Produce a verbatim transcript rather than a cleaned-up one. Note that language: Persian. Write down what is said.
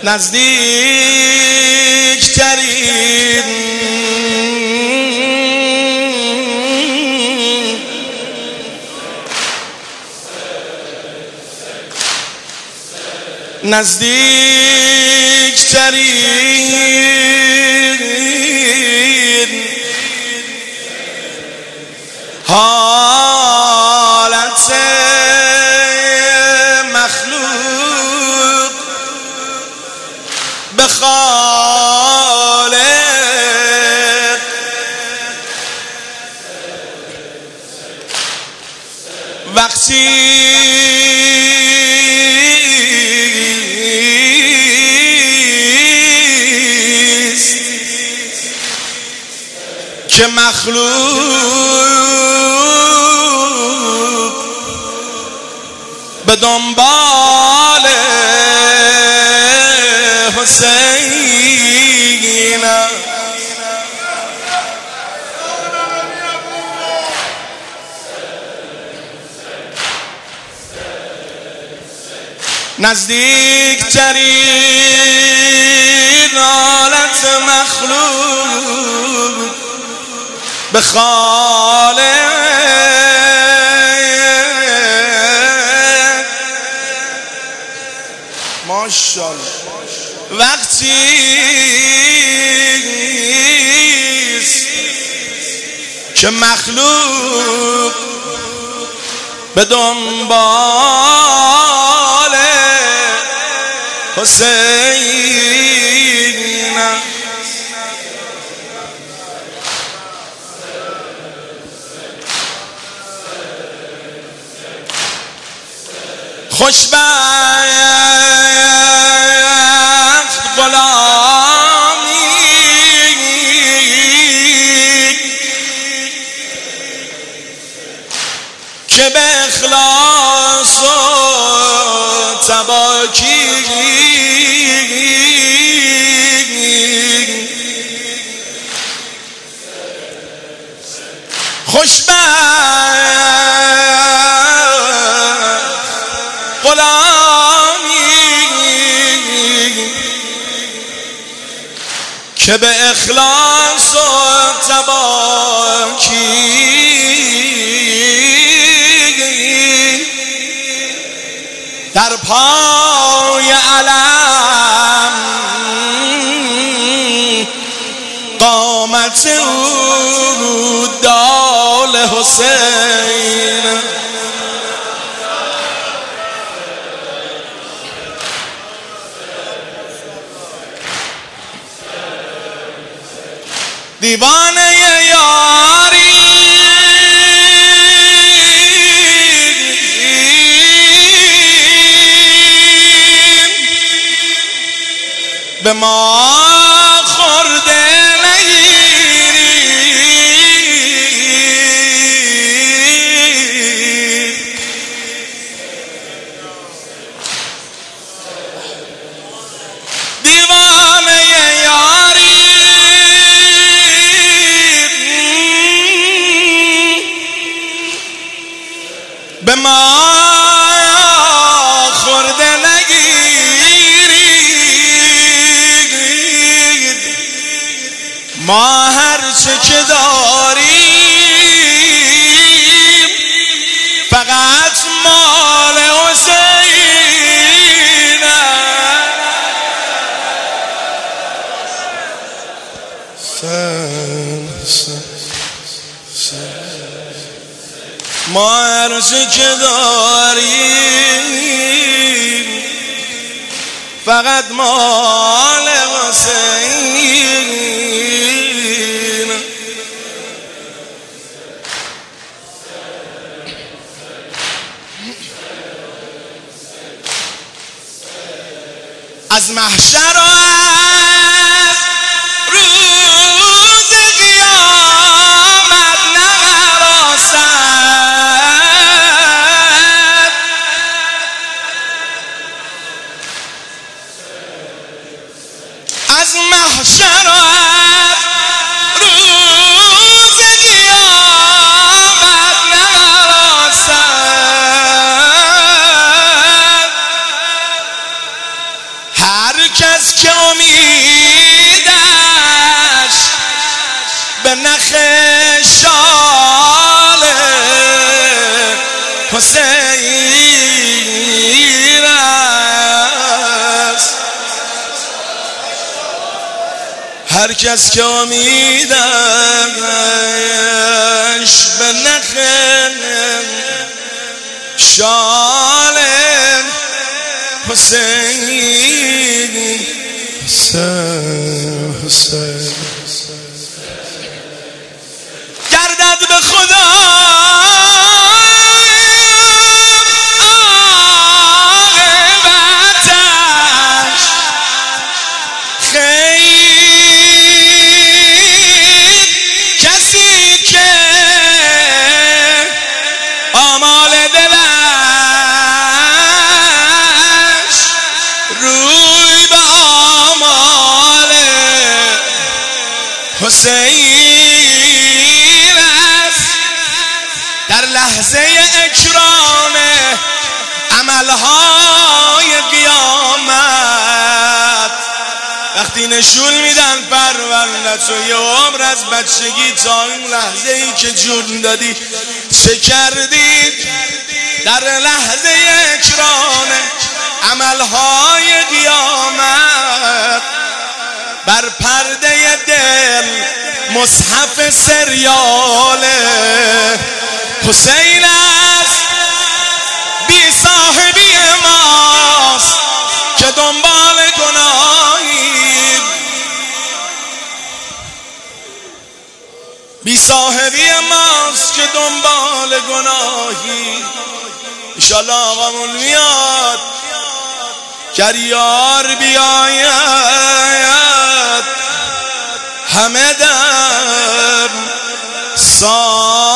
نزدیکترین نزدیکترین حالت مخلوق به خالق وقتی که مخلوق به دنبال حسین نزدیکترین حالت مخلوق به خالق ماشاءالله وقتی که مخلوق به دنبال حسین خوشبخت غلامی که به اخلاص و تباکی خوشبخت غلامی که به اخلاص و تباکی در پای علم قامت او دال حسین دیوانه یاری به ما خورده نگیری دیوانه یاری به ما خورده نگیرید ما هرچه که داریم فقط مال حسین ما هرچه که داریم فقط مال حسین از محشر و از روز قیامت نهراسد از محشر و از روز قیامت نهراسد هر کس که امیدش به نخ شال حسین است، هر کس که امیدش به نخ شال حسین حسین حسین گردد به خدا عاقبتش خیر، کسی که آمال دلش روی به آمال حسین است، در لحظه اکرام عملهای قیامت وقتی نشون میدن پروندت و یه عمر از بچگی تا این لحظه ای که جون دادی چه کردی، در لحظه اکرام عملهای قیامت بر پرده دل مصحف سریال حسین است، بی صاحبی ماست که دنبال گناهی، بی صاحبی ماست که دنبال گناهی. انشالله آقامون میاد کریار بیاید همه در سال